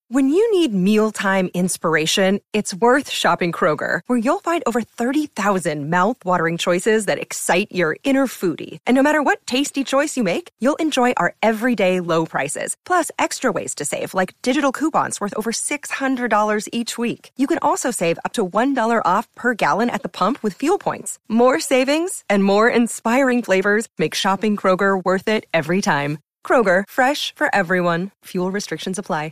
When you need mealtime inspiration, it's worth shopping Kroger, where you'll find over 30,000 mouth-watering choices that excite your inner foodie. And no matter what tasty choice you make, you'll enjoy our everyday low prices, plus extra ways to save, like digital coupons worth over $600 each week. You can also save up to $1 off per gallon at the pump with fuel points. More savings and more inspiring flavors make shopping Kroger worth it every time. Kroger, fresh for everyone. Fuel restrictions apply.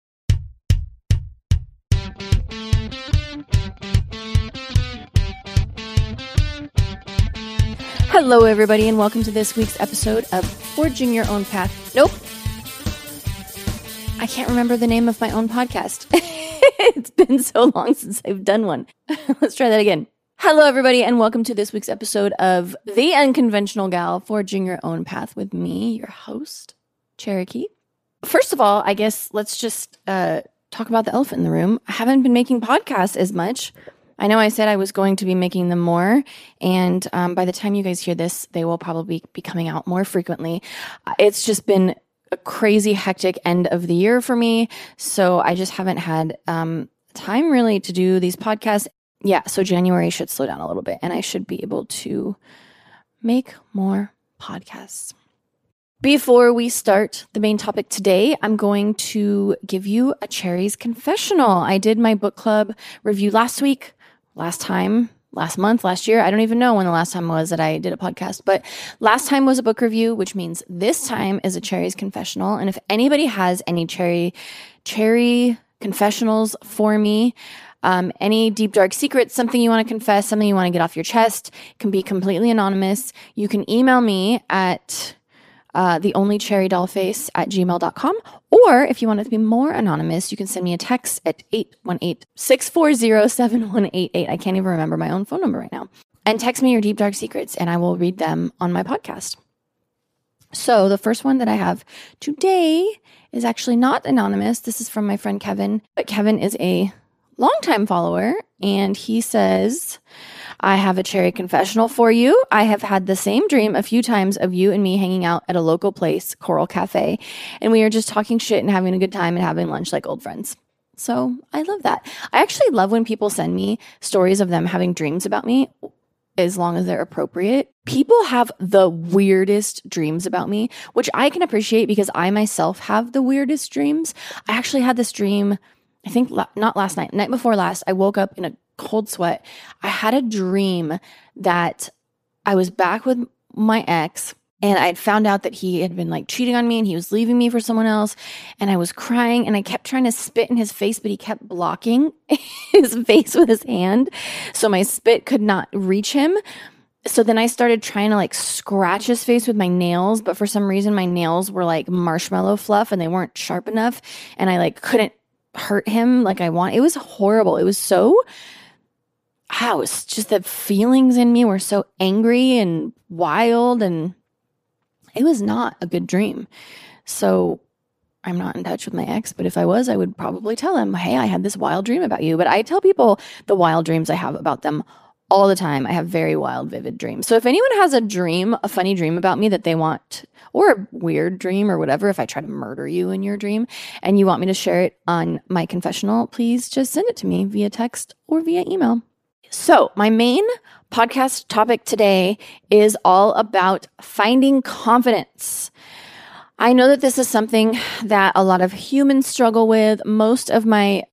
Hello, everybody, and welcome to this week's episode of Forging Your Own Path. Nope. I can't remember the name of my own podcast. It's been so long since I've done one. Let's try that again. Hello, everybody, and welcome to this week's episode of The Unconventional Gal, Forging Your Own Path with me, your host, Cherokee. First of all, I guess let's just talk about the elephant in the room. I haven't been making podcasts as much. I know I said I was going to be making them more, and by the time you guys hear this, they will probably be coming out more frequently. It's just been a crazy, hectic end of the year for me, so I just haven't had time really to do these podcasts. Yeah, so January should slow down a little bit, and I should be able to make more podcasts. Before we start the main topic today, I'm going to give you a Cherry's confessional. I did my book club review last month, last year. I don't even know when the last time was that I did a podcast, but last time was a book review, which means this time is a Cherry's confessional. And if anybody has any cherry confessionals for me, any deep, dark secrets, something you want to confess, something you want to get off your chest, can be completely anonymous. You can email me at theonlycherrydollface@gmail.com. Or if you want it to be more anonymous, you can send me a text at 818-640-7188. I can't even remember my own phone number right now. And text me your deep, dark secrets, and I will read them on my podcast. So the first one that I have today is actually not anonymous. This is from my friend Kevin. But Kevin is a longtime follower, and he says, I have a Cherry confessional for you. I have had the same dream a few times of you and me hanging out at a local place, Coral Cafe, and we are just talking shit and having a good time and having lunch like old friends. So I love that. I actually love when people send me stories of them having dreams about me, as long as they're appropriate. People have the weirdest dreams about me, which I can appreciate because I myself have the weirdest dreams. I actually had this dream, I think not last night, night before last. I woke up in a cold sweat. I had a dream that I was back with my ex, and I'd found out that he had been like cheating on me and he was leaving me for someone else. And I was crying and I kept trying to spit in his face, but he kept blocking his face with his hand. So my spit could not reach him. So then I started trying to like scratch his face with my nails, but for some reason my nails were like marshmallow fluff and they weren't sharp enough. And I like couldn't hurt him like I want. It was horrible. It was so, it was just the feelings in me were so angry and wild, and it was not a good dream. So I'm not in touch with my ex, but if I was, I would probably tell him, hey, I had this wild dream about you. But I tell people the wild dreams I have about them all the time. I have very wild, vivid dreams. So if anyone has a dream, a funny dream about me that they want, or a weird dream or whatever, if I try to murder you in your dream and you want me to share it on my confessional, please just send it to me via text or via email. So my main podcast topic today is all about finding confidence. I know that this is something that a lot of humans struggle with. Most of my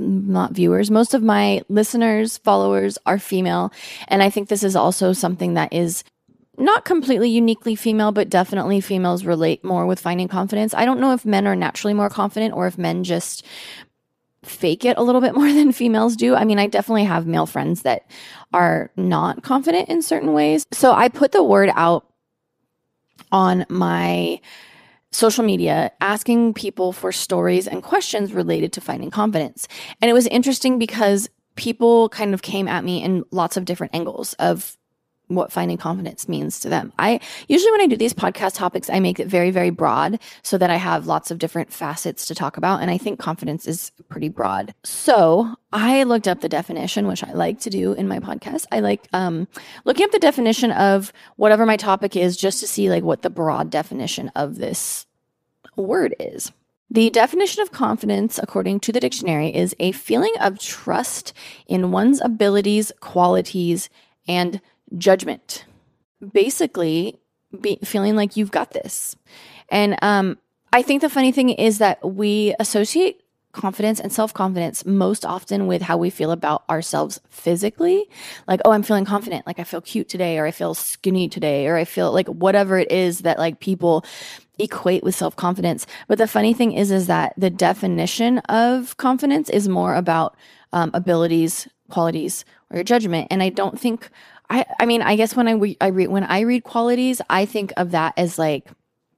listeners, followers are female. And I think this is also something that is not completely uniquely female, but definitely females relate more with finding confidence. I don't know if men are naturally more confident or if men just fake it a little bit more than females do. I mean, I definitely have male friends that are not confident in certain ways. So I put the word out on my social media asking people for stories and questions related to finding confidence. And it was interesting because people kind of came at me in lots of different angles of what finding confidence means to them. I usually, when I do these podcast topics, I make it very, very broad so that I have lots of different facets to talk about. And I think confidence is pretty broad. So I looked up the definition, which I like to do in my podcast. I like looking up the definition of whatever my topic is just to see like what the broad definition of this word is. The definition of confidence, according to the dictionary, is a feeling of trust in one's abilities, qualities, and judgment. Basically, feeling like you've got this. And I think the funny thing is that we associate confidence and self-confidence most often with how we feel about ourselves physically. Like, oh, I'm feeling confident. Like I feel cute today, or I feel skinny today, or I feel like whatever it is that like people equate with self-confidence. But the funny thing is that the definition of confidence is more about abilities, qualities, or your judgment. And I don't think, I mean, I guess when I read qualities, I think of that as like,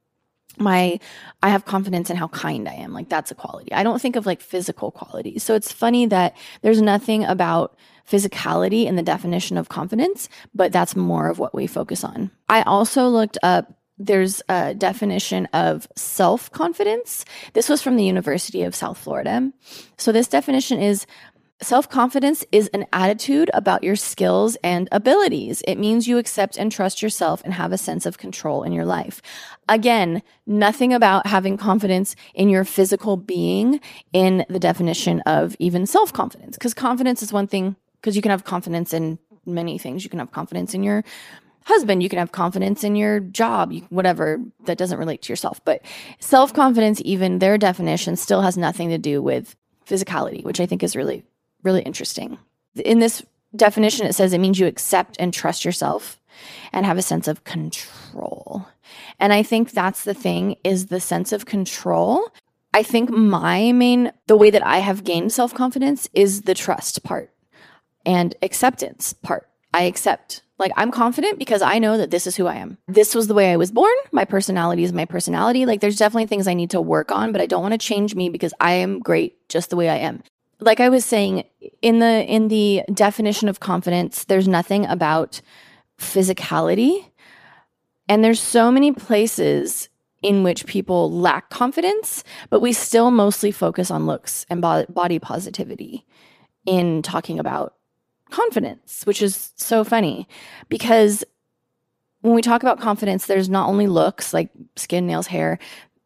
I have confidence in how kind I am. Like that's a quality. I don't think of like physical qualities. So it's funny that there's nothing about physicality in the definition of confidence, but that's more of what we focus on. I also looked up, there's a definition of self-confidence. This was from the University of South Florida. So this definition is, self-confidence is an attitude about your skills and abilities. It means you accept and trust yourself and have a sense of control in your life. Again, nothing about having confidence in your physical being in the definition of even self-confidence. Because confidence is one thing, because you can have confidence in many things. You can have confidence in your husband. You can have confidence in your job, whatever that doesn't relate to yourself. But self-confidence, even their definition, still has nothing to do with physicality, which I think is really interesting. In this definition, it says it means you accept and trust yourself and have a sense of control. And I think that's the thing, is the sense of control. I think the way that I have gained self-confidence is the trust part and acceptance part. I accept, like I'm confident because I know that this is who I am. This was the way I was born. My personality is my personality. Like there's definitely things I need to work on, but I don't want to change me because I am great just the way I am. Like I was saying, in the definition of confidence, there's nothing about physicality. And there's so many places in which people lack confidence, but we still mostly focus on looks and body positivity in talking about confidence, which is so funny because when we talk about confidence, there's not only looks like skin, nails, hair,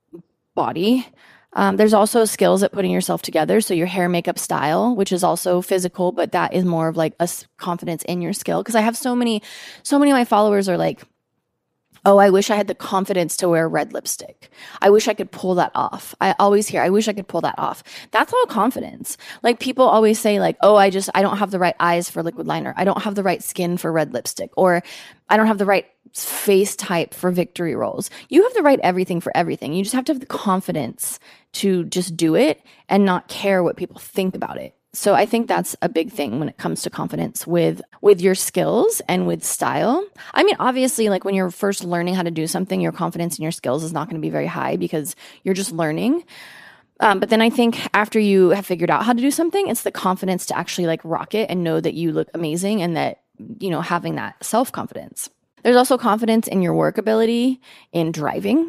body. There's also skills at putting yourself together. So your hair, makeup, style, which is also physical, but that is more of like a confidence in your skill. Because I have so many of my followers are like, oh, I wish I had the confidence to wear red lipstick. I wish I could pull that off. I always hear, I wish I could pull that off. That's all confidence. Like people always say like, oh, I don't have the right eyes for liquid liner. I don't have the right skin for red lipstick, or I don't have the right face type for victory rolls. You have the right everything for everything. You just have to have the confidence to just do it and not care what people think about it. So I think that's a big thing when it comes to confidence with your skills and with style. I mean, obviously, like when you're first learning how to do something, your confidence in your skills is not going to be very high because you're just learning. But then I think after you have figured out how to do something, it's the confidence to actually like rock it and know that you look amazing and that, you know, having that self-confidence. There's also confidence in your work ability, in driving,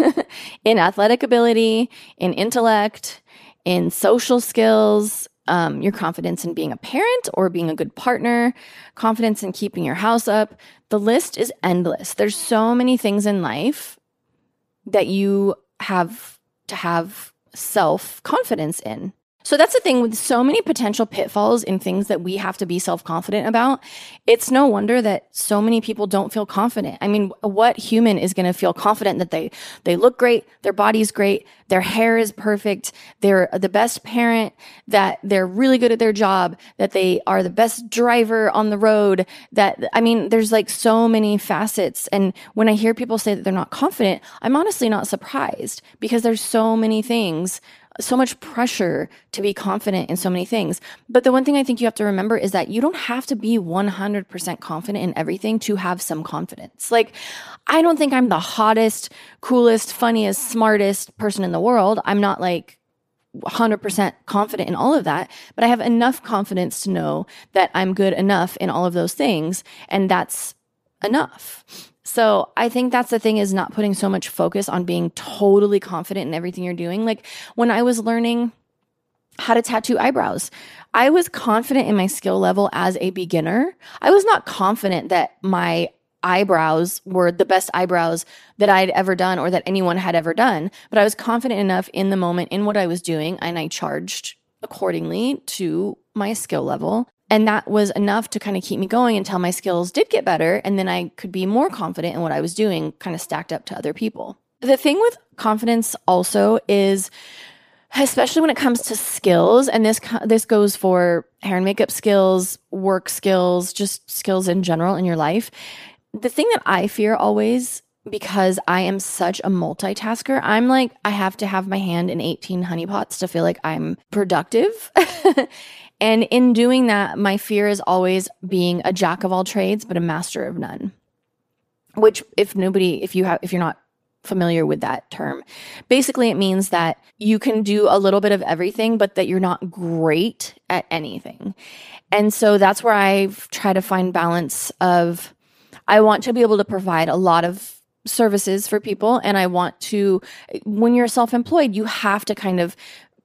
in athletic ability, in intellect, in social skills, your confidence in being a parent or being a good partner, confidence in keeping your house up. The list is endless. There's so many things in life that you have to have self-confidence in. So that's the thing with so many potential pitfalls in things that we have to be self-confident about. It's no wonder that so many people don't feel confident. I mean, what human is going to feel confident that they look great, their body's great, their hair is perfect, they're the best parent, that they're really good at their job, that they are the best driver on the road, there's like so many facets. And when I hear people say that they're not confident, I'm honestly not surprised because there's so many things, so much pressure to be confident in so many things. But the one thing I think you have to remember is that you don't have to be 100% confident in everything to have some confidence. Like, I don't think I'm the hottest, coolest, funniest, smartest person in the world. I'm not like 100% confident in all of that, but I have enough confidence to know that I'm good enough in all of those things. And that's enough. So I think that's the thing, is not putting so much focus on being totally confident in everything you're doing. Like when I was learning how to tattoo eyebrows, I was confident in my skill level as a beginner. I was not confident that my eyebrows were the best eyebrows that I'd ever done or that anyone had ever done. But I was confident enough in the moment in what I was doing, and I charged accordingly to my skill level. And that was enough to kind of keep me going until my skills did get better. And then I could be more confident in what I was doing, kind of stacked up to other people. The thing with confidence also is, especially when it comes to skills, and this goes for hair and makeup skills, work skills, just skills in general in your life. The thing that I fear always, because I am such a multitasker, I'm like, I have to have my hand in 18 honeypots to feel like I'm productive. And in doing that, my fear is always being a jack of all trades, but a master of none. Which, if you're not familiar with that term, basically it means that you can do a little bit of everything, but that you're not great at anything. And so that's where I've tried to find balance of, I want to be able to provide a lot of services for people. And I want to, when you're self-employed, you have to kind of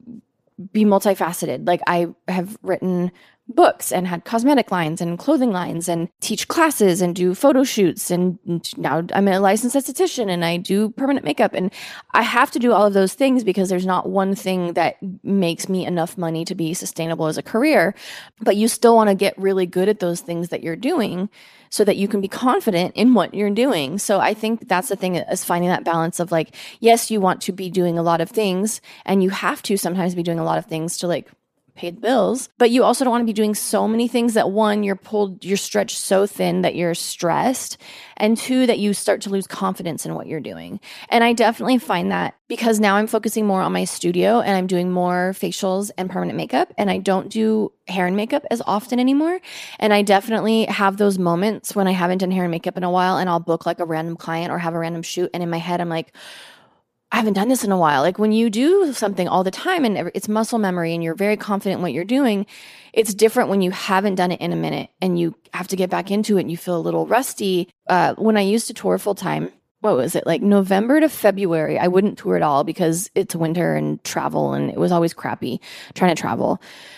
be multifaceted. Like, I have written books and had cosmetic lines and clothing lines and teach classes and do photo shoots. And now I'm a licensed esthetician and I do permanent makeup. And I have to do all of those things because there's not one thing that makes me enough money to be sustainable as a career. But you still want to get really good at those things that you're doing so that you can be confident in what you're doing. So I think that's the thing, is finding that balance of like, yes, you want to be doing a lot of things and you have to sometimes be doing a lot of things to like pay the bills, but you also don't want to be doing so many things that, one, you're stretched so thin that you're stressed, and two, that you start to lose confidence in what you're doing. And I definitely find that because now I'm focusing more on my studio and I'm doing more facials and permanent makeup, and I don't do hair and makeup as often anymore. And I definitely have those moments when I haven't done hair and makeup in a while, and I'll book like a random client or have a random shoot, and in my head I'm like, I haven't done this in a while. Like, when you do something all the time and it's muscle memory and you're very confident in what you're doing, it's different when you haven't done it in a minute and you have to get back into it and you feel a little rusty. When I used to tour full time, what was it, like November to February, I wouldn't tour at all because it's winter and travel, and it was always crappy trying to travel.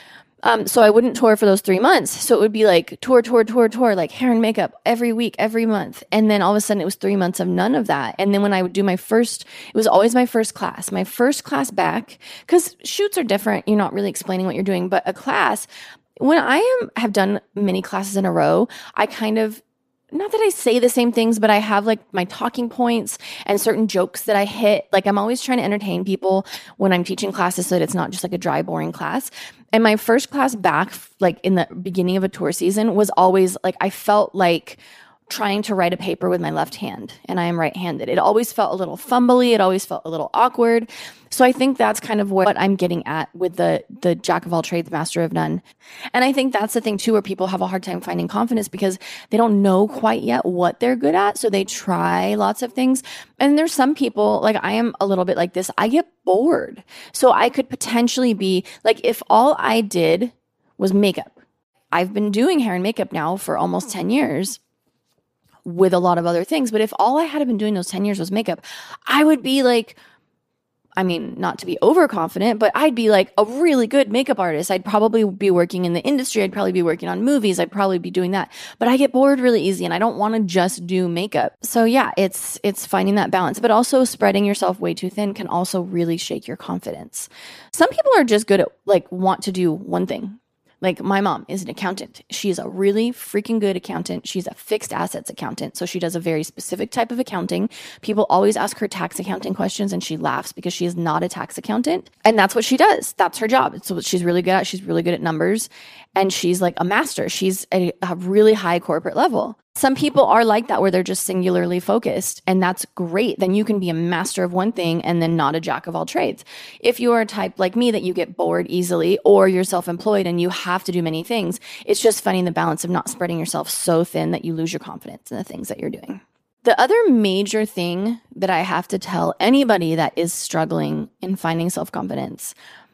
So I wouldn't tour for those 3 months. So it would be like tour, like hair and makeup every week, every month. And then all of a sudden it was 3 months of none of that. And then when I would do it was always my first class back, because shoots are different. You're not really explaining what you're doing, but a class, when I have done many classes in a row, I kind of, not that I say the same things, but I have like my talking points and certain jokes that I hit. Like, I'm always trying to entertain people when I'm teaching classes so that it's not just like a dry, boring class. And my first class back, like in the beginning of a tour season, was always like, I felt like trying to write a paper with my left hand, and I am right-handed. It always felt a little fumbly. It always felt a little awkward. So I think that's kind of what I'm getting at with the jack of all trades, master of none. And I think that's the thing too, where people have a hard time finding confidence because they don't know quite yet what they're good at. So they try lots of things. And there's some people, like I am a little bit like this, I get bored. So I could potentially be like, if all I did was makeup. I've been doing hair and makeup now for almost 10 years. With a lot of other things. But if all I had been doing those 10 years was makeup, I would be like, I mean, not to be overconfident, but I'd be like a really good makeup artist. I'd probably be working in the industry. I'd probably be working on movies. I'd probably be doing that. But I get bored really easy and I don't want to just do makeup. So yeah, it's finding that balance, but also spreading yourself way too thin can also really shake your confidence. Some people are just good at like want to do one thing. Like my mom is an accountant. She's a really freaking good accountant. She's a fixed assets accountant. So she does a very specific type of accounting. People always ask her tax accounting questions and she laughs because she is not a tax accountant. And that's what she does. That's her job. It's what she's really good at. She's really good at numbers. And she's like a master. She's at a really high corporate level. Some people are like that where they're just singularly focused, and that's great. Then you can be a master of one thing and then not a jack of all trades. If you are a type like me that you get bored easily, or you're self-employed and you have to do many things, it's just finding the balance of not spreading yourself so thin that you lose your confidence in the things that you're doing. The other major thing that I have to tell anybody that is struggling in finding self-confidence,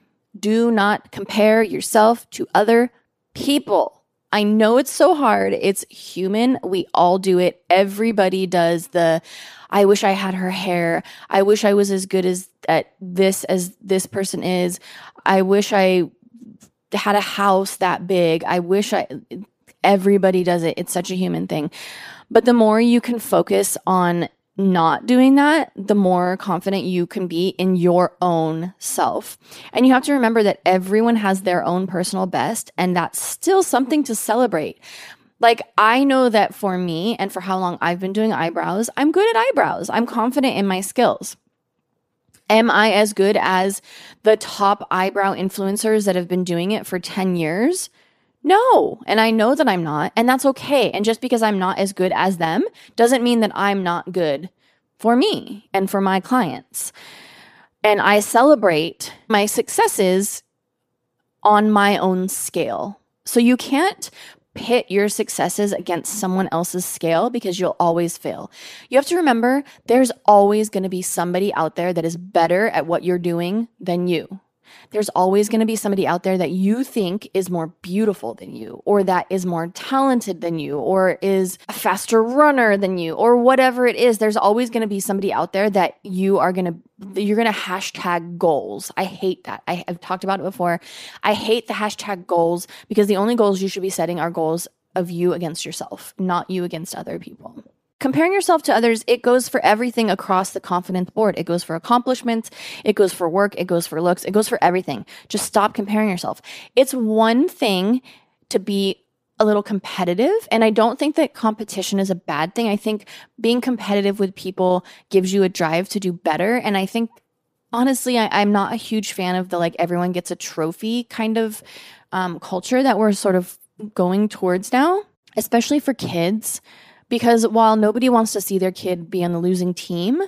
do not compare yourself to other people. I know it's so hard. It's human. We all do it. Everybody does I wish I had her hair. I wish I was as good at this as this person is. I wish I had a house that big. Everybody does it. It's such a human thing. But the more you can focus on not doing that, the more confident you can be in your own self. And you have to remember that everyone has their own personal best, and that's still something to celebrate. Like, I know that for me and for how long I've been doing eyebrows, I'm good at eyebrows. I'm confident in my skills. Am I as good as the top eyebrow influencers that have been doing it for 10 years? No. And I know that I'm not, and that's okay. And just because I'm not as good as them doesn't mean that I'm not good for me and for my clients. And I celebrate my successes on my own scale. So you can't pit your successes against someone else's scale because you'll always fail. You have to remember there's always going to be somebody out there that is better at what you're doing than you. There's always going to be somebody out there that you think is more beautiful than you, or that is more talented than you, or is a faster runner than you, or whatever it is. There's always going to be somebody out there that you're going to hashtag goals. I hate that. I've talked about it before. I hate the hashtag goals because the only goals you should be setting are goals of you against yourself, not you against other people. Comparing yourself to others, it goes for everything across the confidence board. It goes for accomplishments, it goes for work, it goes for looks, it goes for everything. Just stop comparing yourself. It's one thing to be a little competitive, and I don't think that competition is a bad thing. I think being competitive with people gives you a drive to do better, and I think, honestly, I'm not a huge fan of the like everyone gets a trophy kind of culture that we're sort of going towards now, especially for kids. Because while nobody wants to see their kid be on the losing team,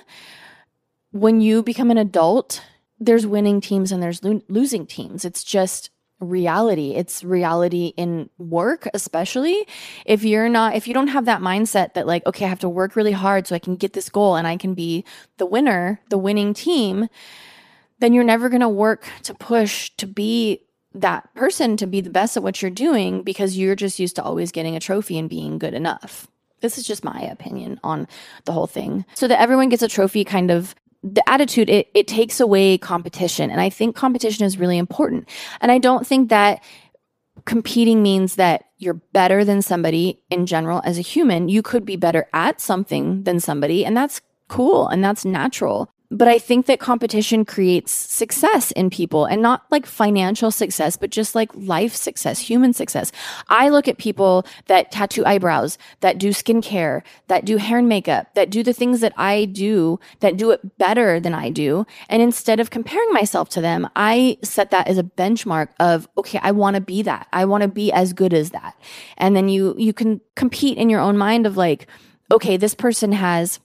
when you become an adult, there's winning teams and there's losing teams. It's just reality. It's reality in work, especially if you don't have that mindset that like, okay, I have to work really hard so I can get this goal and I can be the winner, the winning team, then you're never going to work to push to be that person, to be the best at what you're doing, because you're just used to always getting a trophy and being good enough. This is just my opinion on the whole thing. So that everyone gets a trophy kind of, the attitude, it takes away competition. And I think competition is really important. And I don't think that competing means that you're better than somebody in general as a human. You could be better at something than somebody, and that's cool and that's natural. But I think that competition creates success in people, and not like financial success, but just like life success, human success. I look at people that tattoo eyebrows, that do skincare, that do hair and makeup, that do the things that I do, that do it better than I do. And instead of comparing myself to them, I set that as a benchmark of, okay, I want to be that. I want to be as good as that. And then you can compete in your own mind of like, okay, this person has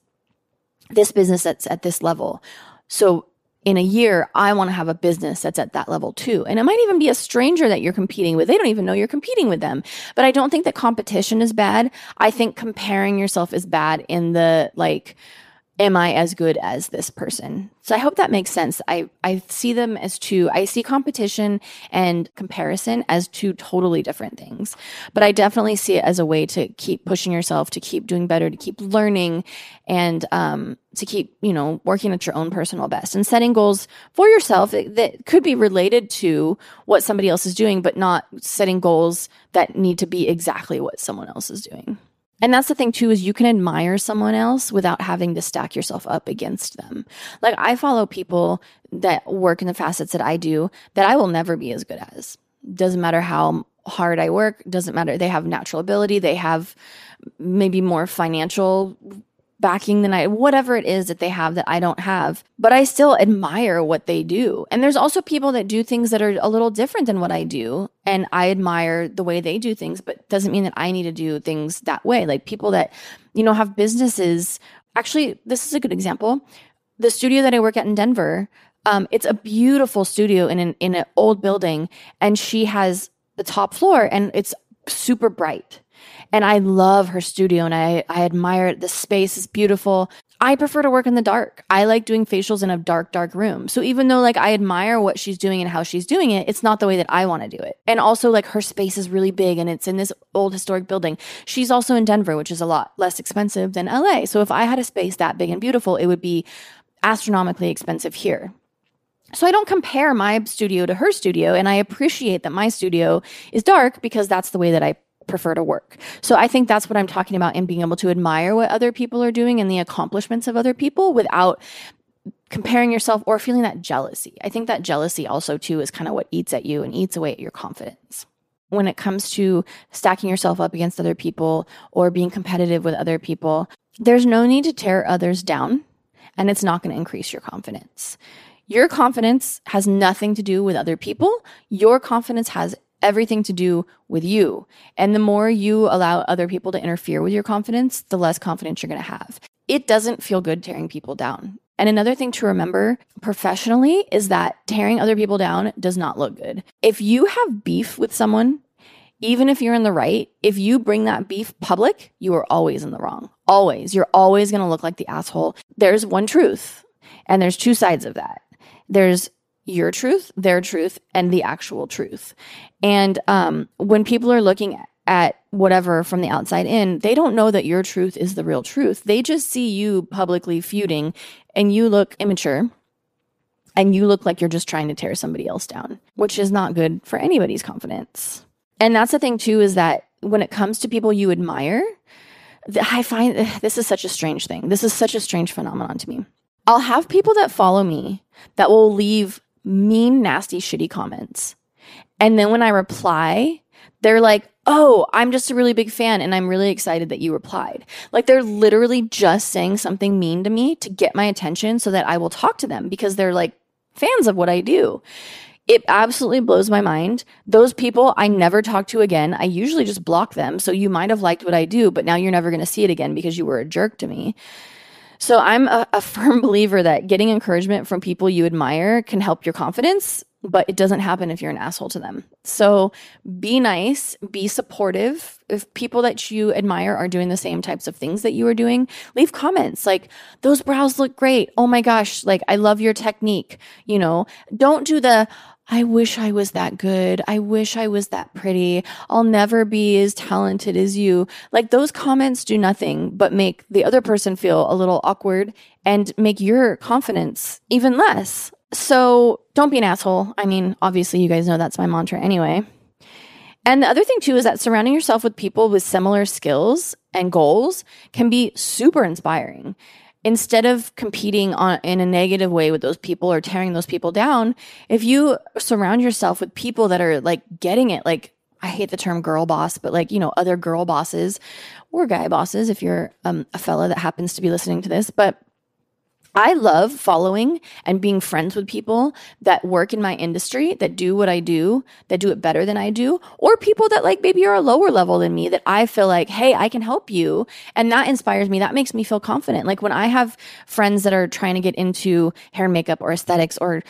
this business that's at this level. So in a year, I want to have a business that's at that level too. And it might even be a stranger that you're competing with. They don't even know you're competing with them. But I don't think that competition is bad. I think comparing yourself is bad in the like, am I as good as this person? So I hope that makes sense. I see them as two. I see competition and comparison as two totally different things. But I definitely see it as a way to keep pushing yourself, to keep doing better, to keep learning, and to keep, working at your own personal best and setting goals for yourself that could be related to what somebody else is doing, but not setting goals that need to be exactly what someone else is doing. And that's the thing too, is you can admire someone else without having to stack yourself up against them. Like I follow people that work in the facets that I do that I will never be as good as. Doesn't matter how hard I work. Doesn't matter. They have natural ability. They have maybe more financial backing than whatever it is that they have that I don't have, but I still admire what they do. And there's also people that do things that are a little different than what I do. And I admire the way they do things, but doesn't mean that I need to do things that way. Like people that, have businesses. Actually, this is a good example. The studio that I work at in Denver, it's a beautiful studio in an old building. And she has the top floor and it's super bright. And I love her studio and I admire it. The space is beautiful. I prefer to work in the dark. I like doing facials in a dark room. So even though like I admire what she's doing and how she's doing it, it's not the way that I want to do it. And also like her space is really big and it's in this old historic building. She's also in Denver, which is a lot less expensive than LA. So if I had a space that big and beautiful, it would be astronomically expensive here. So I don't compare my studio to her studio, and I appreciate that my studio is dark because that's the way that I prefer to work. So I think that's what I'm talking about in being able to admire what other people are doing and the accomplishments of other people without comparing yourself or feeling that jealousy. I think that jealousy also too is kind of what eats at you and eats away at your confidence. When it comes to stacking yourself up against other people or being competitive with other people, there's no need to tear others down, and it's not going to increase your confidence. Your confidence has nothing to do with other people. Your confidence has everything to do with you. And the more you allow other people to interfere with your confidence, the less confidence you're going to have. It doesn't feel good tearing people down. And another thing to remember professionally is that tearing other people down does not look good. If you have beef with someone, even if you're in the right, if you bring that beef public, you are always in the wrong. Always. You're always going to look like the asshole. There's one truth, and there's two sides of that. There's your truth, their truth, and the actual truth. And when people are looking at whatever from the outside in, they don't know that your truth is the real truth. They just see you publicly feuding, and you look immature, and you look like you're just trying to tear somebody else down, which is not good for anybody's confidence. And that's the thing too, is that when it comes to people you admire, I find this is such a strange thing. This is such a strange phenomenon to me. I'll have people that follow me that will leave mean, nasty, shitty comments. And then when I reply, they're like, oh, I'm just a really big fan and I'm really excited that you replied. Like they're literally just saying something mean to me to get my attention so that I will talk to them because they're like fans of what I do. It absolutely blows my mind. Those people I never talk to again. I usually just block them. So you might have liked what I do, but now you're never going to see it again because you were a jerk to me. So I'm a firm believer that getting encouragement from people you admire can help your confidence, but it doesn't happen if you're an asshole to them. So be nice, be supportive. If people that you admire are doing the same types of things that you are doing, leave comments like, those brows look great. Oh my gosh, like I love your technique. You know, don't do the, I wish I was that good. I wish I was that pretty. I'll never be as talented as you. Like those comments do nothing but make the other person feel a little awkward and make your confidence even less. So don't be an asshole. I mean, obviously you guys know that's my mantra anyway. And the other thing too is that surrounding yourself with people with similar skills and goals can be super inspiring. Instead of competing in a negative way with those people or tearing those people down, if you surround yourself with people that are like getting it, like I hate the term girl boss, but like, you know, other girl bosses or guy bosses, if you're a fella that happens to be listening to this, but I love following and being friends with people that work in my industry, that do what I do, that do it better than I do, or people that like maybe are a lower level than me that I feel like, hey, I can help you. And that inspires me. That makes me feel confident. Like when I have friends that are trying to get into hair and makeup or aesthetics or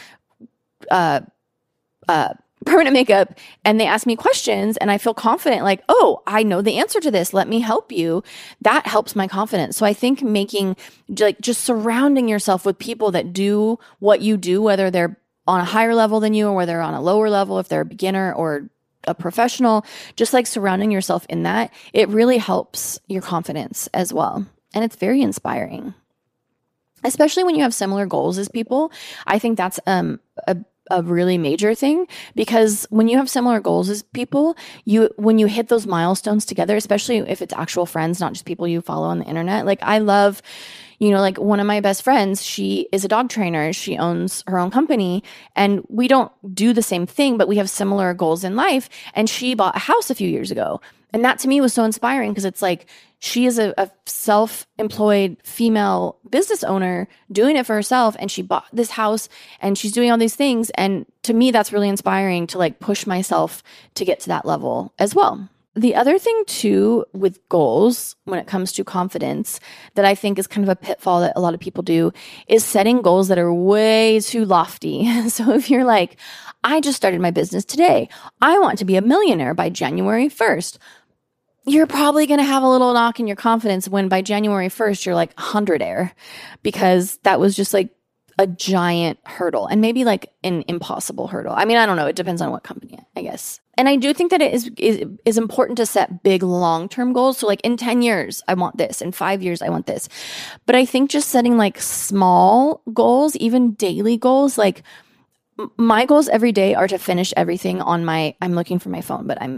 permanent makeup and they ask me questions and I feel confident like, oh, I know the answer to this. Let me help you. That helps my confidence. So I think making like just surrounding yourself with people that do what you do, whether they're on a higher level than you or whether they're on a lower level, if they're a beginner or a professional, just like surrounding yourself in that, it really helps your confidence as well. And it's very inspiring, especially when you have similar goals as people. I think that's a really major thing because when you have similar goals as people, when you hit those milestones together, especially if it's actual friends, not just people you follow on the internet. Like I love, you know, like one of my best friends, she is a dog trainer. She owns her own company and we don't do the same thing, but we have similar goals in life. And she bought a house a few years ago. And that to me was so inspiring because it's like, she is a self-employed female business owner doing it for herself. And she bought this house and she's doing all these things. And to me, that's really inspiring to like push myself to get to that level as well. The other thing too with goals when it comes to confidence that I think is kind of a pitfall that a lot of people do is setting goals that are way too lofty. So if you're like, I just started my business today. I want to be a millionaire by January 1st. You're probably going to have a little knock in your confidence when by January 1st, you're like 100-aire because that was just like a giant hurdle and maybe like an impossible hurdle. I mean, I don't know. It depends on what company, I guess. And I do think that it is important to set big long-term goals. So like in 10 years, I want this. In 5 years, I want this. But I think just setting like small goals, even daily goals, like my goals every day are to finish everything on I'm looking for my phone, but I'm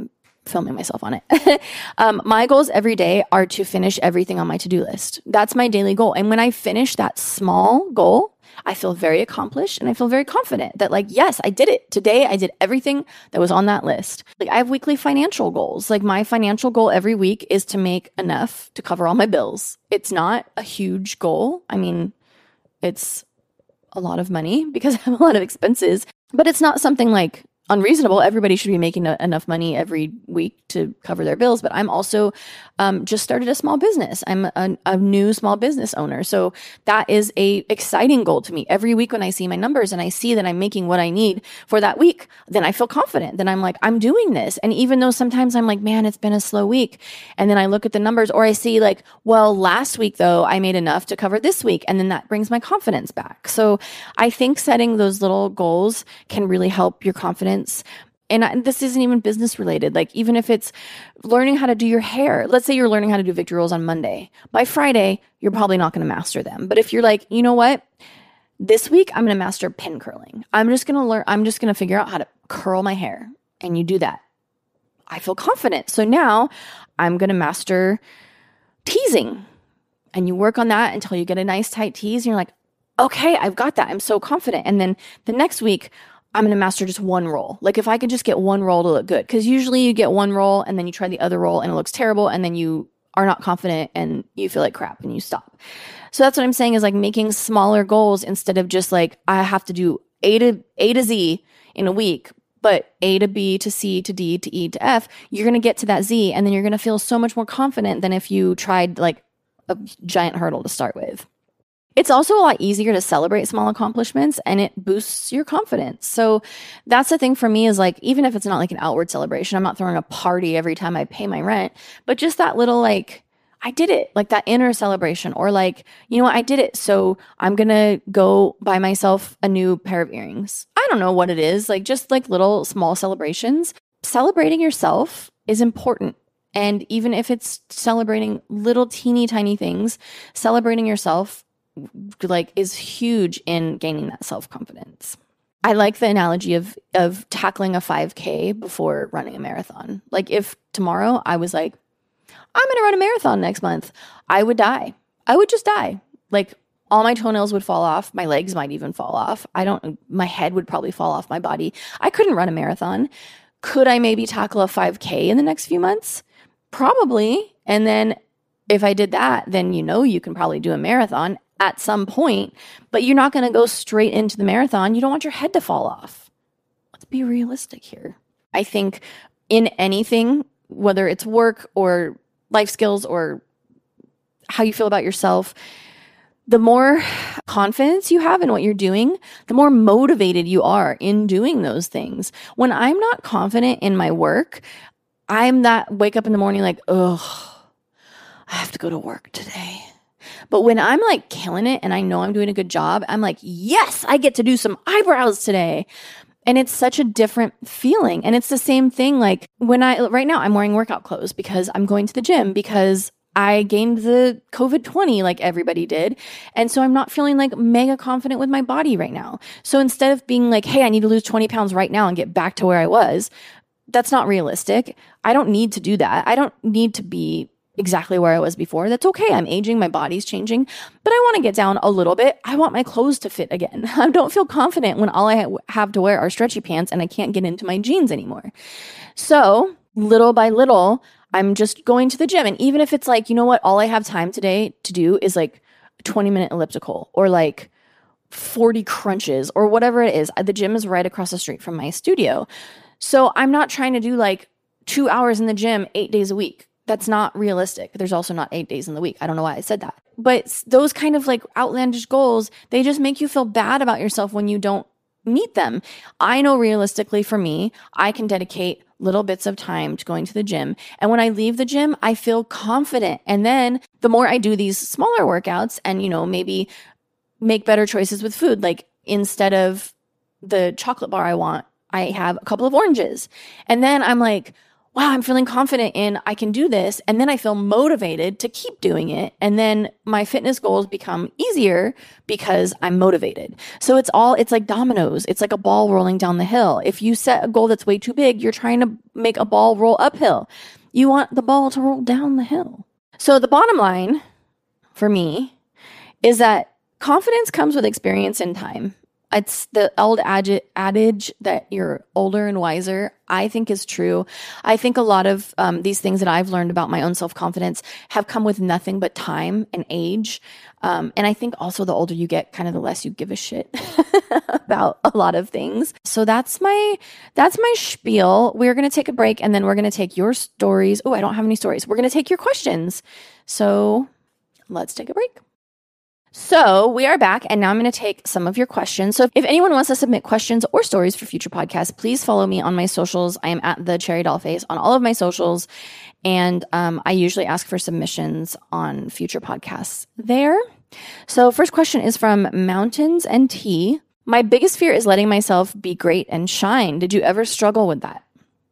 filming myself on it. My goals every day are to finish everything on my to-do list. That's my daily goal. And when I finish that small goal, I feel very accomplished and I feel very confident that like, yes, I did it. Today I did everything that was on that list. Like I have weekly financial goals. Like my financial goal every week is to make enough to cover all my bills. It's not a huge goal. I mean, it's a lot of money because I have a lot of expenses, but it's not something like unreasonable. Everybody should be making enough money every week to cover their bills. But I'm also just started a small business. I'm a new small business owner. So that is a exciting goal to me. Every week when I see my numbers and I see that I'm making what I need for that week, then I feel confident. Then I'm like, I'm doing this. And even though sometimes I'm like, man, it's been a slow week. And then I look at the numbers or I see like, well, last week though, I made enough to cover this week. And then that brings my confidence back. So I think setting those little goals can really help your confidence. And this isn't even business related. Like even if it's learning how to do your hair, let's say you're learning how to do victory rolls on Monday. By Friday, you're probably not going to master them. But if you're like, you know what? This week, I'm going to master pin curling. I'm just going to figure out how to curl my hair. And you do that. I feel confident. So now I'm going to master teasing. And you work on that until you get a nice tight tease. And you're like, okay, I've got that. I'm so confident. And then the next week, I'm going to master just one roll. Like if I could just get one roll to look good, because usually you get one roll and then you try the other roll and it looks terrible and then you are not confident and you feel like crap and you stop. So that's what I'm saying is like making smaller goals instead of just like, I have to do A to Z in a week, but A to B to C to D to E to F, you're going to get to that Z and then you're going to feel so much more confident than if you tried like a giant hurdle to start with. It's also a lot easier to celebrate small accomplishments and it boosts your confidence. So that's the thing for me is like, even if it's not like an outward celebration, I'm not throwing a party every time I pay my rent, but just that little like, I did it, like that inner celebration or like, you know what, I did it. So I'm going to go buy myself a new pair of earrings. I don't know what it is, like just like little small celebrations. Celebrating yourself is important. And even if it's celebrating little teeny tiny things, celebrating yourself like is huge in gaining that self-confidence. I like the analogy of tackling a 5K before running a marathon. Like if tomorrow I was like, I'm going to run a marathon next month, I would die. I would just die. Like all my toenails would fall off. My legs might even fall off. My head would probably fall off my body. I couldn't run a marathon. Could I maybe tackle a 5K in the next few months? Probably. And then if I did that, then you can probably do a marathon at some point, but you're not going to go straight into the marathon. You don't want your head to fall off. Let's be realistic here. I think in anything, whether it's work or life skills or how you feel about yourself, the more confidence you have in what you're doing, the more motivated you are in doing those things. When I'm not confident in my work, I'm that wake up in the morning like, ugh, I have to go to work today. But when I'm like killing it and I know I'm doing a good job, I'm like, yes, I get to do some eyebrows today. And it's such a different feeling. And it's the same thing. Like right now I'm wearing workout clothes because I'm going to the gym because I gained the COVID-20 like everybody did. And so I'm not feeling like mega confident with my body right now. So instead of being like, hey, I need to lose 20 pounds right now and get back to where I was, that's not realistic. I don't need to do that. I don't need to be exactly where I was before. That's okay. I'm aging. My body's changing, but I want to get down a little bit. I want my clothes to fit again. I don't feel confident when all I have to wear are stretchy pants and I can't get into my jeans anymore. So little by little, I'm just going to the gym. And even if it's like, you know what, all I have time today to do is like a 20-minute elliptical or like 40 crunches or whatever it is. The gym is right across the street from my studio. So I'm not trying to do like 2 hours in the gym 8 days a week. That's not realistic. There's also not 8 days in the week. I don't know why I said that. But those kind of like outlandish goals, they just make you feel bad about yourself when you don't meet them. I know realistically for me, I can dedicate little bits of time to going to the gym. And when I leave the gym, I feel confident. And then the more I do these smaller workouts and, maybe make better choices with food, like instead of the chocolate bar I want, I have a couple of oranges. And then I'm like, wow, I'm feeling confident in I can do this. And then I feel motivated to keep doing it. And then my fitness goals become easier because I'm motivated. So it's like dominoes. It's like a ball rolling down the hill. If you set a goal that's way too big, you're trying to make a ball roll uphill. You want the ball to roll down the hill. So the bottom line for me is that confidence comes with experience and time. It's the old adage that you're older and wiser, I think is true. I think a lot of these things that I've learned about my own self-confidence have come with nothing but time and age. And I think also the older you get, kind of the less you give a shit about a lot of things. So that's my spiel. We're going to take a break and then we're going to take your stories. Oh, I don't have any stories. We're going to take your questions. So let's take a break. So we are back, and now I'm going to take some of your questions. So if anyone wants to submit questions or stories for future podcasts, please follow me on my socials. I am at the Cherry Doll Face on all of my socials, and I usually ask for submissions on future podcasts there. So first question is from Mountains and Tea. My biggest fear is letting myself be great and shine. Did you ever struggle with that?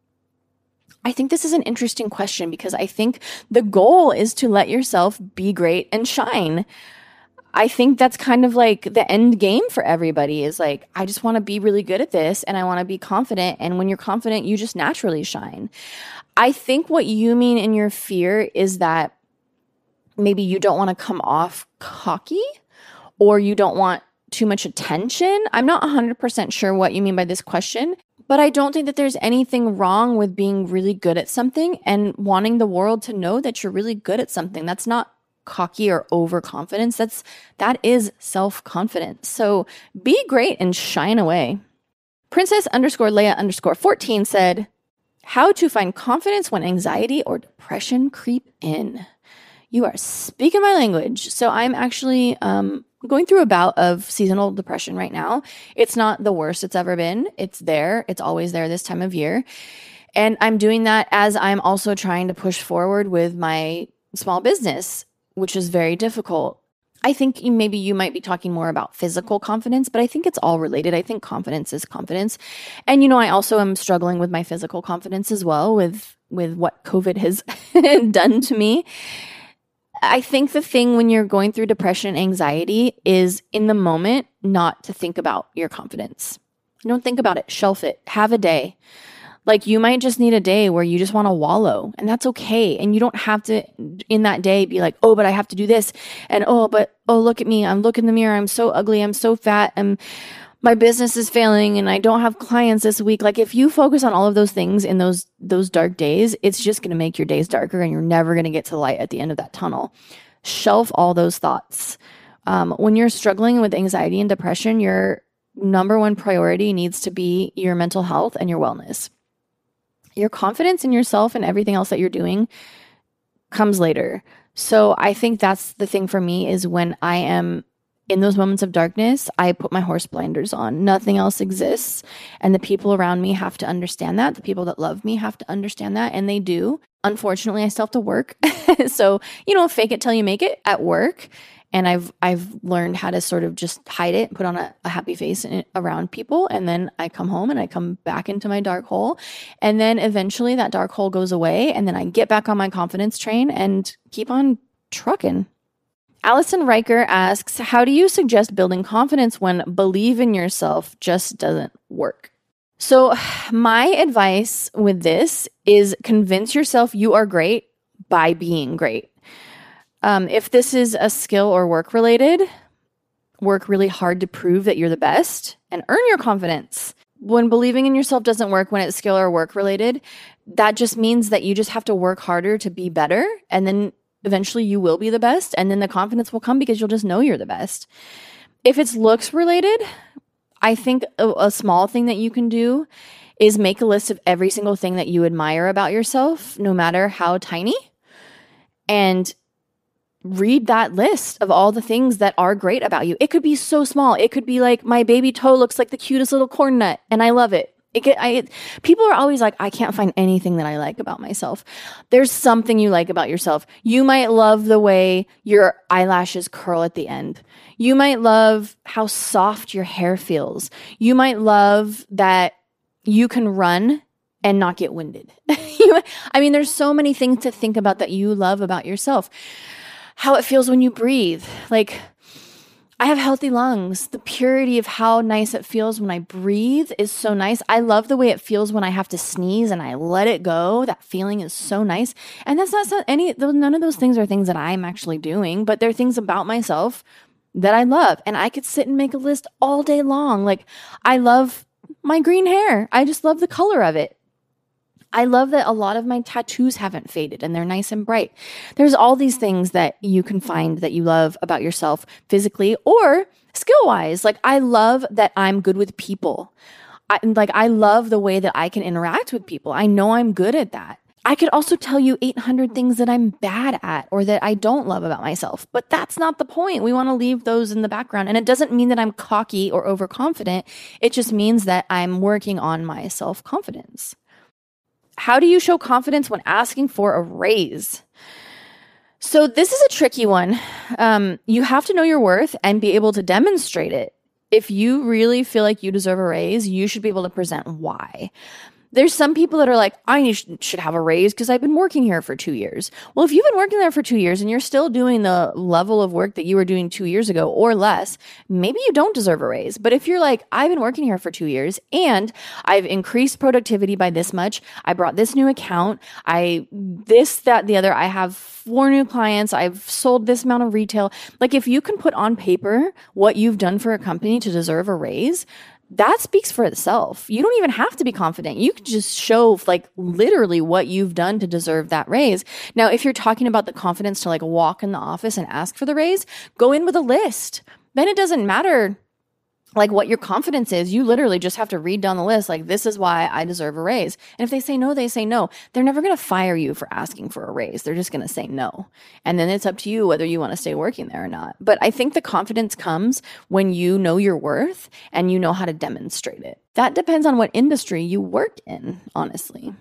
I think this is an interesting question because I think the goal is to let yourself be great and shine. I think that's kind of like the end game for everybody is like, I just want to be really good at this and I want to be confident. And when you're confident, you just naturally shine. I think what you mean in your fear is that maybe you don't want to come off cocky or you don't want too much attention. I'm not 100% sure what you mean by this question, but I don't think that there's anything wrong with being really good at something and wanting the world to know that you're really good at something. That's not cocky or overconfidence. That is self-confidence. So be great and shine away. Princess_Leia_14 said, how to find confidence when anxiety or depression creep in. You are speaking my language. So I'm actually going through a bout of seasonal depression right now. It's not the worst it's ever been. It's there. It's always there this time of year. And I'm doing that as I'm also trying to push forward with my small business, which is very difficult. I think maybe you might be talking more about physical confidence, but I think it's all related. I think confidence is confidence. And, I also am struggling with my physical confidence as well with what COVID has done to me. I think the thing when you're going through depression and anxiety is in the moment not to think about your confidence. Don't think about it. Shelf it. Have a day. Like you might just need a day where you just want to wallow, and that's okay. And you don't have to in that day be like, oh, but I have to do this. And look at me. I'm looking in the mirror. I'm so ugly. I'm so fat. And my business is failing and I don't have clients this week. Like if you focus on all of those things in those dark days, it's just going to make your days darker and you're never going to get to the light at the end of that tunnel. Shelf all those thoughts. When you're struggling with anxiety and depression, your number one priority needs to be your mental health and your wellness. Your confidence in yourself and everything else that you're doing comes later. So I think that's the thing for me is when I am in those moments of darkness, I put my horse blinders on. Nothing else exists. And the people around me have to understand that. The people that love me have to understand that. And they do. Unfortunately, I still have to work. So, fake it till you make it at work. And I've learned how to sort of just hide it, put on a happy face around people. And then I come home and I come back into my dark hole. And then eventually that dark hole goes away. And then I get back on my confidence train and keep on trucking. Allison Riker asks, how do you suggest building confidence when believe in yourself just doesn't work? So my advice with this is convince yourself you are great by being great. If this is a skill or work related, work really hard to prove that you're the best and earn your confidence. When believing in yourself doesn't work when it's skill or work related, that just means that you just have to work harder to be better. And then eventually you will be the best. And then the confidence will come because you'll just know you're the best. If it's looks related, I think a small thing that you can do is make a list of every single thing that you admire about yourself, no matter how tiny. And read that list of all the things that are great about you. It could be so small. It could be like, my baby toe looks like the cutest little corn nut, and I love it. People are always like, I can't find anything that I like about myself. There's something you like about yourself. You might love the way your eyelashes curl at the end. You might love how soft your hair feels. You might love that you can run and not get winded. I mean, there's so many things to think about that you love about yourself. How it feels when you breathe. Like, I have healthy lungs. The purity of how nice it feels when I breathe is so nice. I love the way it feels when I have to sneeze and I let it go. That feeling is so nice. And that's not none of those things are things that I'm actually doing, but they're things about myself that I love. And I could sit and make a list all day long. Like, I love my green hair. I just love the color of it. I love that a lot of my tattoos haven't faded and they're nice and bright. There's all these things that you can find that you love about yourself physically or skill-wise. Like, I love that I'm good with people. I love the way that I can interact with people. I know I'm good at that. I could also tell you 800 things that I'm bad at or that I don't love about myself, but that's not the point. We want to leave those in the background. And it doesn't mean that I'm cocky or overconfident. It just means that I'm working on my self-confidence. How do you show confidence when asking for a raise? So this is a tricky one. You have to know your worth and be able to demonstrate it. If you really feel like you deserve a raise, you should be able to present why. There's some people that are like, I should have a raise because I've been working here for 2 years. Well, if you've been working there for 2 years and you're still doing the level of work that you were doing 2 years ago or less, maybe you don't deserve a raise. But if you're like, I've been working here for 2 years and I've increased productivity by this much, I brought this new account, this, that, the other, I have 4 new clients, I've sold this amount of retail. Like, if you can put on paper what you've done for a company to deserve a raise, that speaks for itself. You don't even have to be confident. You can just show like literally what you've done to deserve that raise. Now, if you're talking about the confidence to like walk in the office and ask for the raise, go in with a list. Then it doesn't matter like what your confidence is. You literally just have to read down the list. Like, this is why I deserve a raise. And if they say no, they say no. They're never going to fire you for asking for a raise. They're just going to say no. And then it's up to you whether you want to stay working there or not. But I think the confidence comes when you know your worth and you know how to demonstrate it. That depends on what industry you work in, honestly.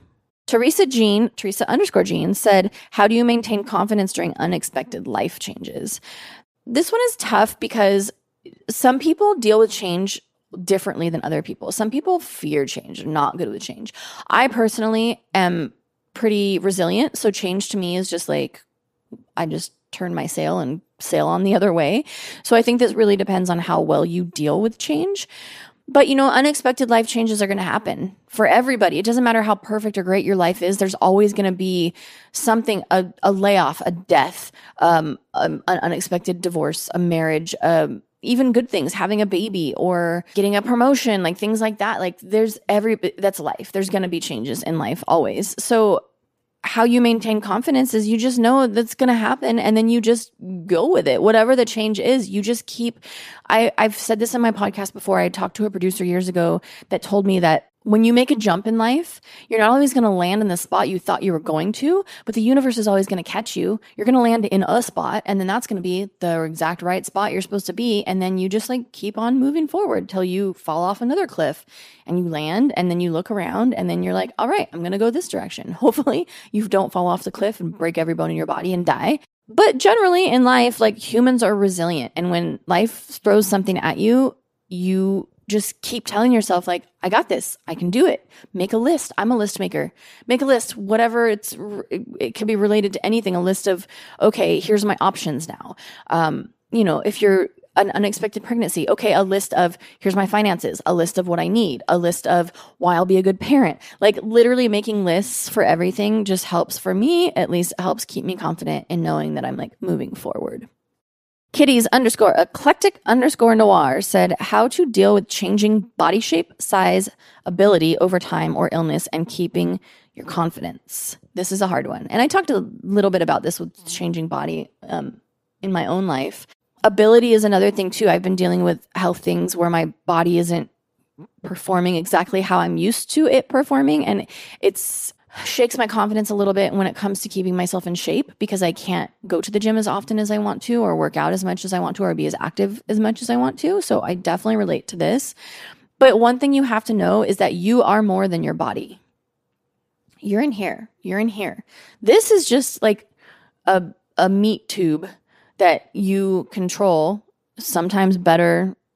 Teresa_Jean said, how do you maintain confidence during unexpected life changes? This one is tough because some people deal with change differently than other people. Some people fear change, not good with change. I personally am pretty resilient. So change to me is just like, I just turn my sail and sail on the other way. So I think this really depends on how well you deal with change. But, unexpected life changes are going to happen for everybody. It doesn't matter how perfect or great your life is. There's always going to be something, a layoff, a death, an unexpected divorce, a marriage, even good things, having a baby or getting a promotion, like things like that. Like that's life. There's going to be changes in life always. So how you maintain confidence is you just know that's going to happen and then you just go with it. Whatever the change is, you just keep, I've said this in my podcast before. I talked to a producer years ago that told me that when you make a jump in life, you're not always going to land in the spot you thought you were going to, but the universe is always going to catch you. You're going to land in a spot, and then that's going to be the exact right spot you're supposed to be. And then you just like keep on moving forward till you fall off another cliff and you land, and then you look around and then you're like, all right, I'm going to go this direction. Hopefully you don't fall off the cliff and break every bone in your body and die. But generally in life, like, humans are resilient. And when life throws something at you, you just keep telling yourself, like, I got this. I can do it. Make a list. I'm a list maker. Make a list, whatever it can be related to anything. A list of, okay, here's my options now. If you're an unexpected pregnancy, okay, a list of, here's my finances, a list of what I need, a list of why I'll be a good parent. Like, literally making lists for everything just helps, for me, at least helps keep me confident in knowing that I'm like moving forward. Kitties_eclectic_noir said, how to deal with changing body shape, size, ability over time or illness and keeping your confidence. This is a hard one. And I talked a little bit about this with changing body in my own life. Ability is another thing too. I've been dealing with health things where my body isn't performing exactly how I'm used to it performing. And it's shakes my confidence a little bit when it comes to keeping myself in shape, because I can't go to the gym as often as I want to, or work out as much as I want to, or be as active as much as I want to. So I definitely relate to this. But one thing you have to know is that you are more than your body. You're in here. You're in here. This is just like a meat tube that you control, sometimes better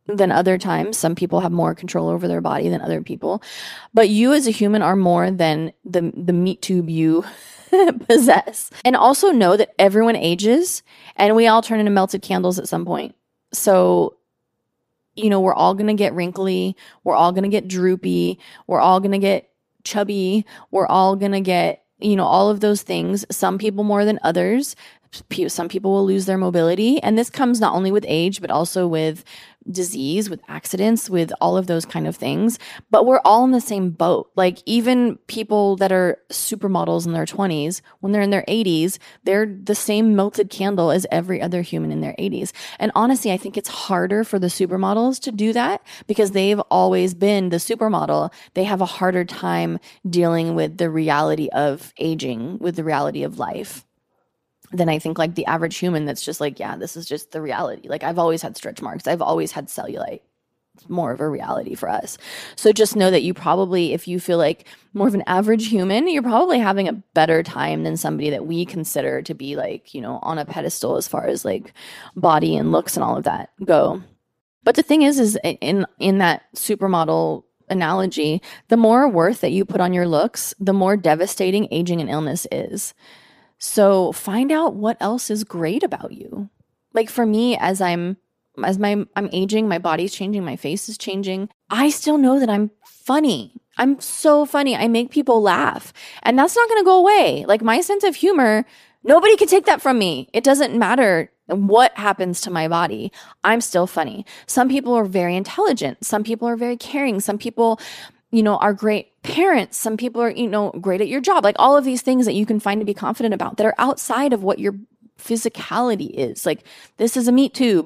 than other times. Some people have more control over their body than other people. But you as a human are more than the meat tube you possess. And also know that everyone ages and we all turn into melted candles at some point. So, we're all going to get wrinkly. We're all going to get droopy. We're all going to get chubby. We're all going to get, all of those things. Some people more than others. Some people will lose their mobility. And this comes not only with age, but also with disease, with accidents, with all of those kind of things. But we're all in the same boat. Like even people that are supermodels in their 20s, when they're in their 80s, they're the same melted candle as every other human in their 80s. And honestly, I think it's harder for the supermodels to do that because they've always been the supermodel. They have a harder time dealing with the reality of aging, with the reality of life, than I think like the average human that's just like, yeah, this is just the reality. Like I've always had stretch marks. I've always had cellulite. It's more of a reality for us. So just know that you probably, if you feel like more of an average human, you're probably having a better time than somebody that we consider to be like, on a pedestal as far as like body and looks and all of that go. But the thing is in that supermodel analogy, the more worth that you put on your looks, the more devastating aging and illness is. So find out what else is great about you. Like for me, as I'm aging, my body's changing, my face is changing. I still know that I'm funny. I'm so funny. I make people laugh. And that's not going to go away. Like my sense of humor, nobody can take that from me. It doesn't matter what happens to my body. I'm still funny. Some people are very intelligent. Some people are very caring. Some people are great parents. Some people are, great at your job. Like all of these things that you can find to be confident about that are outside of what your physicality is. Like this is a meat tube.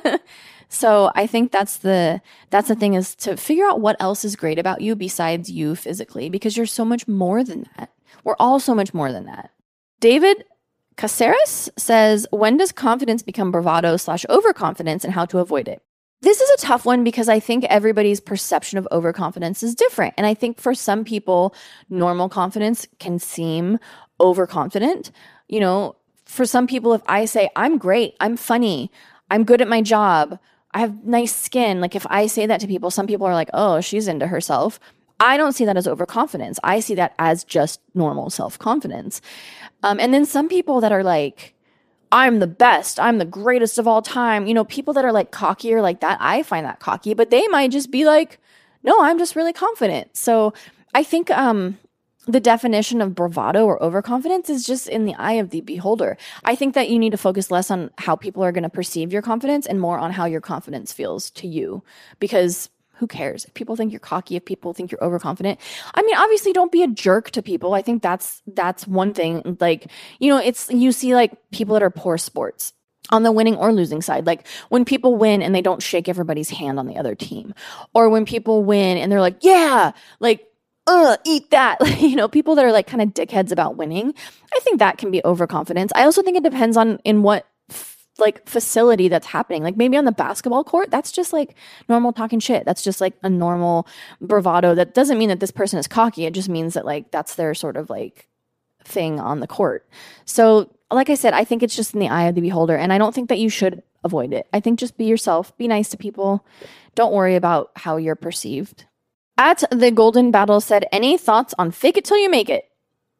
So I think that's the thing, is to figure out what else is great about you besides you physically, because you're so much more than that. We're all so much more than that. David Caceres says, when does confidence become bravado / overconfidence and how to avoid it? This is a tough one because I think everybody's perception of overconfidence is different. And I think for some people, normal confidence can seem overconfident. For some people, if I say, I'm great, I'm funny, I'm good at my job, I have nice skin. Like if I say that to people, some people are like, oh, she's into herself. I don't see that as overconfidence. I see that as just normal self-confidence. And then some people that are like, I'm the best, I'm the greatest of all time. People that are like cocky or like that, I find that cocky, but they might just be like, no, I'm just really confident. So I think the definition of bravado or overconfidence is just in the eye of the beholder. I think that you need to focus less on how people are going to perceive your confidence and more on how your confidence feels to you, because who cares? If people think you're cocky, if people think you're overconfident. I mean, obviously don't be a jerk to people. I think that's one thing. Like, you see like people that are poor sports on the winning or losing side. Like when people win and they don't shake everybody's hand on the other team, or when people win and they're like, yeah, like, eat that. People that are like kind of dickheads about winning. I think that can be overconfidence. I also think it depends on in what like facility that's happening. Like maybe on the basketball court, that's just like normal talking shit. That's just like a normal bravado. That doesn't mean that this person is cocky. It just means that like that's their sort of like thing on the court. So like I said, I think it's just in the eye of the beholder, and I don't think that you should avoid it. I think just be yourself, be nice to people. Don't worry about how you're perceived. At the Golden Battle said, any thoughts on fake it till you make it?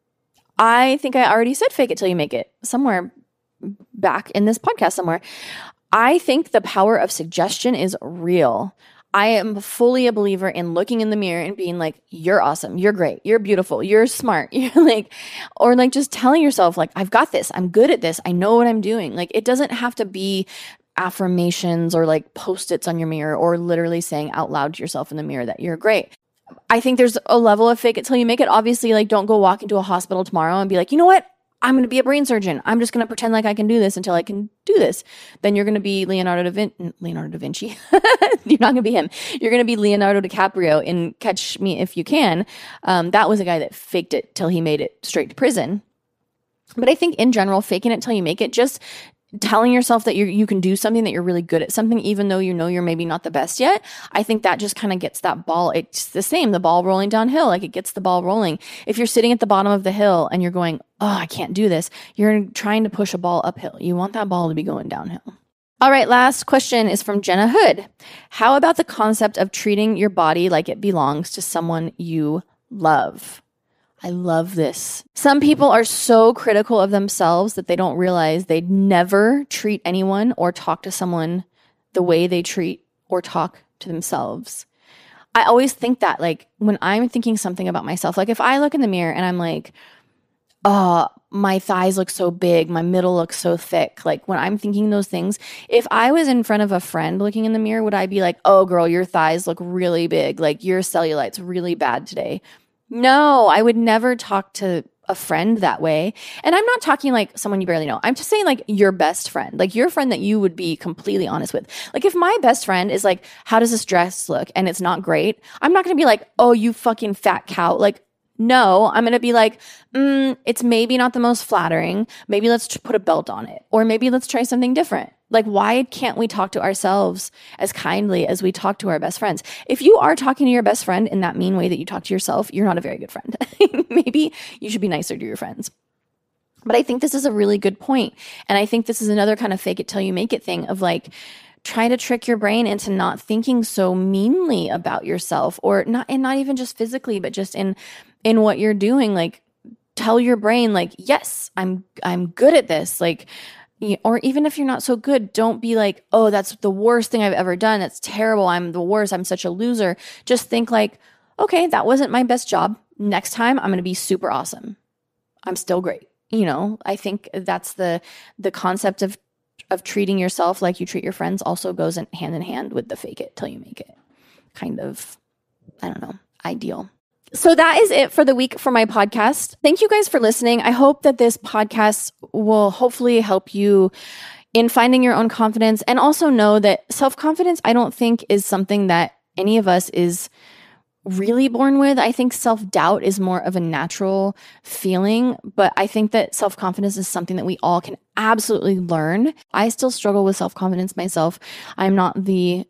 I think I already said fake it till you make it somewhere back in this podcast somewhere. I think the power of suggestion is real. I am fully a believer in looking in the mirror and being like, you're awesome, you're great, you're beautiful, you're smart, you're like, or like just telling yourself like, I've got this, I'm good at this, I know what I'm doing. Like it doesn't have to be affirmations or like post-its on your mirror or literally saying out loud to yourself in the mirror that you're great. I think there's a level of fake it till you make it. Obviously, like don't go walk into a hospital tomorrow and be like, you know what? I'm going to be a brain surgeon. I'm just going to pretend like I can do this until I can do this. Then you're going to be Leonardo da Vinci. You're not going to be him. You're going to be Leonardo DiCaprio in Catch Me If You Can. That was a guy that faked it till he made it straight to prison. But I think in general, faking it till you make it, just telling yourself that you can do something, that you're really good at something, even though you know you're maybe not the best yet, I think that just kind of gets that ball. It's the same, the ball rolling downhill, like it gets the ball rolling. If you're sitting at the bottom of the hill and you're going, oh, I can't do this, you're trying to push a ball uphill. You want that ball to be going downhill. All right, last question is from Jenna Hood. How about the concept of treating your body like it belongs to someone you love? I love this. Some people are so critical of themselves that they don't realize they'd never treat anyone or talk to someone the way they treat or talk to themselves. I always think that, like, when I'm thinking something about myself, like if I look in the mirror and I'm like, oh, my thighs look so big, my middle looks so thick. Like when I'm thinking those things, if I was in front of a friend looking in the mirror, would I be like, oh girl, your thighs look really big. Like your cellulite's really bad today. No, I would never talk to a friend that way. And I'm not talking like someone you barely know. I'm just saying like your best friend, like your friend that you would be completely honest with. Like if my best friend is like, how does this dress look? And it's not great. I'm not going to be like, oh, you fucking fat cow. Like, no, I'm going to be like, it's maybe not the most flattering. Maybe let's put a belt on it. Or maybe let's try something different. Like, why can't we talk to ourselves as kindly as we talk to our best friends? If you are talking to your best friend in that mean way that you talk to yourself, you're not a very good friend. Maybe you should be nicer to your friends. But I think this is a really good point. And I think this is another kind of fake it till you make it thing of like, try to trick your brain into not thinking so meanly about yourself, or not, and not even just physically, but just in what you're doing. Like tell your brain like, yes, I'm good at this. Like, or even if you're not so good, don't be like, oh, that's the worst thing I've ever done. That's terrible. I'm the worst. I'm such a loser. Just think like, okay, that wasn't my best job. Next time I'm going to be super awesome. I'm still great. You know, I think that's the concept of treating yourself like you treat your friends also goes hand in hand with the fake it till you make it kind of, I don't know, ideal. So that is it for the week for my podcast. Thank you guys for listening. I hope that this podcast will hopefully help you in finding your own confidence, and also know that self-confidence, I don't think is something that any of us is really born with. I think self-doubt is more of a natural feeling, but I think that self-confidence is something that we all can absolutely learn. I still struggle with self-confidence myself. I'm not the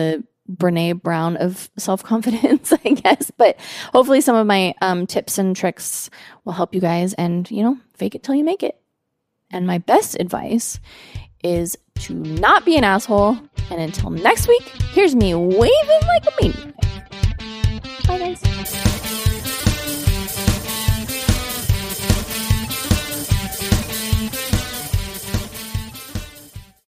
Brene Brown of self-confidence, I guess, but hopefully some of my tips and tricks will help you guys, and, you know, fake it till you make it. And my best advice is to not be an asshole. And until next week, here's me waving like a maniac. Bye, guys.